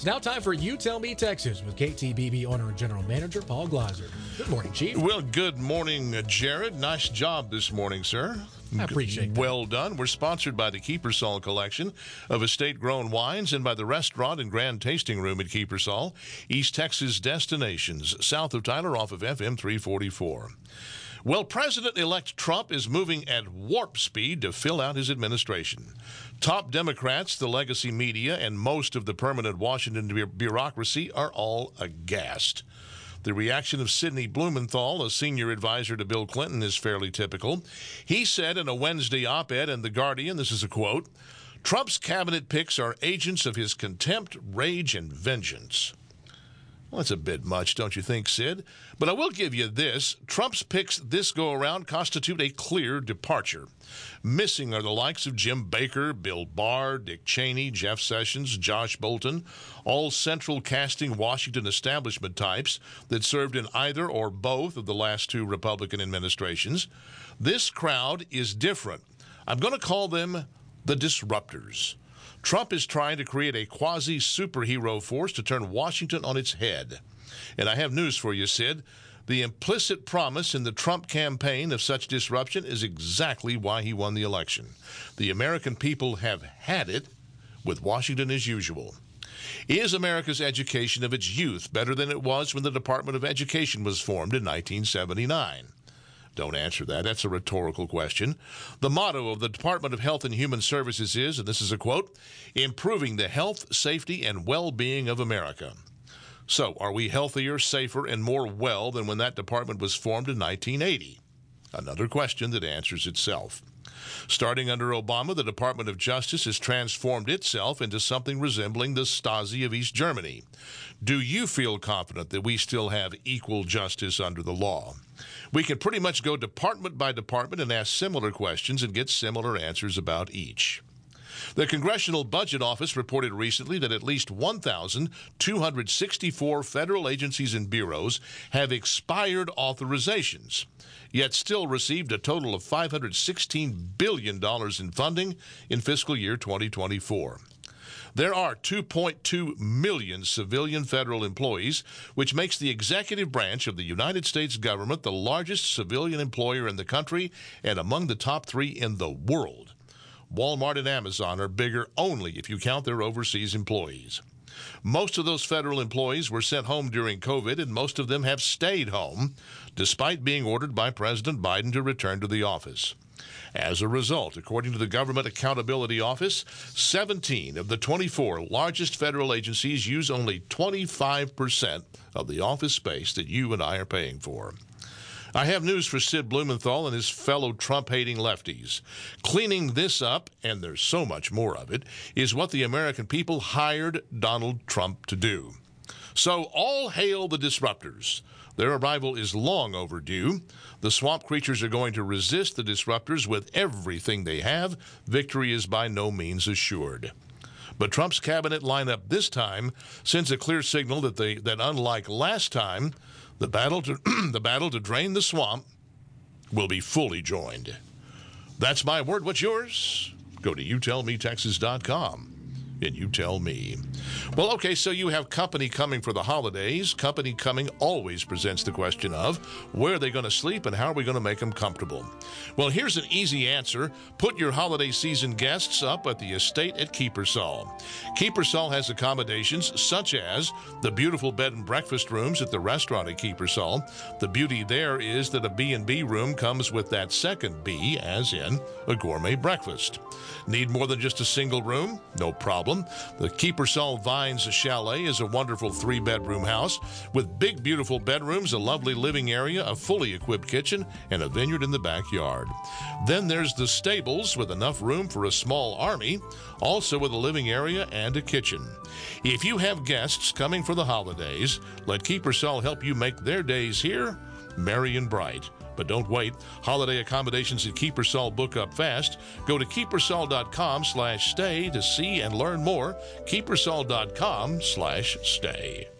now time for You Tell Me Texas with KTBB owner and general manager Paul Gleiser. Good morning, Chief. Well, good morning, Jared. Nice job this morning, sir. I appreciate that. Well done. We're sponsored by the Keepersall Collection of estate-grown wines and by the restaurant and grand tasting room at Keepersall, East Texas destinations, south of Tyler off of FM 344. Well, President-elect Trump is moving at warp speed to fill out his administration. Top Democrats, the legacy media, and most of the permanent Washington bureaucracy are all aghast. The reaction of Sidney Blumenthal, a senior advisor to Bill Clinton, is fairly typical. He said in a Wednesday op-ed in The Guardian, this is a quote, "Trump's cabinet picks are agents of his contempt, rage, and vengeance." Well, that's a bit much, don't you think, Sid? But I will give you this. Trump's picks this go-around constitute a clear departure. Missing are the likes of Jim Baker, Bill Barr, Dick Cheney, Jeff Sessions, Josh Bolten, all central casting Washington establishment types that served in either or both of the last two Republican administrations. This crowd is different. I'm going to call them the disruptors. Trump is trying to create a quasi-superhero force to turn Washington on its head. And I have news for you, Sid. The implicit promise in the Trump campaign of such disruption is exactly why he won the election. The American people have had it with Washington as usual. Is America's education of its youth better than it was when the Department of Education was formed in 1979? Don't answer that. That's a rhetorical question. The motto of the Department of Health and Human Services is, and this is a quote, "improving the health, safety, and well-being of America." So, are we healthier, safer, and more well than when that department was formed in 1980? Another question that answers itself. Starting under Obama, the Department of Justice has transformed itself into something resembling the Stasi of East Germany. Do you feel confident that we still have equal justice under the law? We can pretty much go department by department and ask similar questions and get similar answers about each. The Congressional Budget Office reported recently that at least 1,264 federal agencies and bureaus have expired authorizations, yet still received a total of $516 billion in funding in fiscal year 2024. There are 2.2 million civilian federal employees, which makes the executive branch of the United States government the largest civilian employer in the country and among the top 3 in the world. Walmart and Amazon are bigger only if you count their overseas employees. Most of those federal employees were sent home during COVID, and most of them have stayed home, despite being ordered by President Biden to return to the office. As a result, according to the Government Accountability Office, 17 of the 24 largest federal agencies use only 25% of the office space that you and I are paying for. I have news for Sid Blumenthal and his fellow Trump-hating lefties. Cleaning this up, and there's so much more of it, is what the American people hired Donald Trump to do. So all hail the disruptors. Their arrival is long overdue. The swamp creatures are going to resist the disruptors with everything they have. Victory is by no means assured. But Trump's cabinet lineup this time sends a clear signal that unlike last time, the battle to drain the swamp will be fully joined. That's my word. What's yours? Go to youtellmetexas.com. And you tell me. Well, okay, so you have company coming for the holidays. Company coming always presents the question of where are they going to sleep and how are we going to make them comfortable? Well, here's an easy answer. Put your holiday season guests up at the estate at Keepersall. Keepersall has accommodations such as the beautiful bed and breakfast rooms at the restaurant at Keepersall. The beauty there is that a B&B room comes with that second B, as in a gourmet breakfast. Need more than just a single room? No problem. The Keepersall Vines Chalet is a wonderful 3-bedroom house with big, beautiful bedrooms, a lovely living area, a fully equipped kitchen, and a vineyard in the backyard. Then there's the Stables with enough room for a small army, also with a living area and a kitchen. If you have guests coming for the holidays, let Keepersall help you make their days here merry and bright. But don't wait. Holiday accommodations at Keepersall book up fast. Go to keepersall.com/stay to see and learn more. Keepersall.com/stay.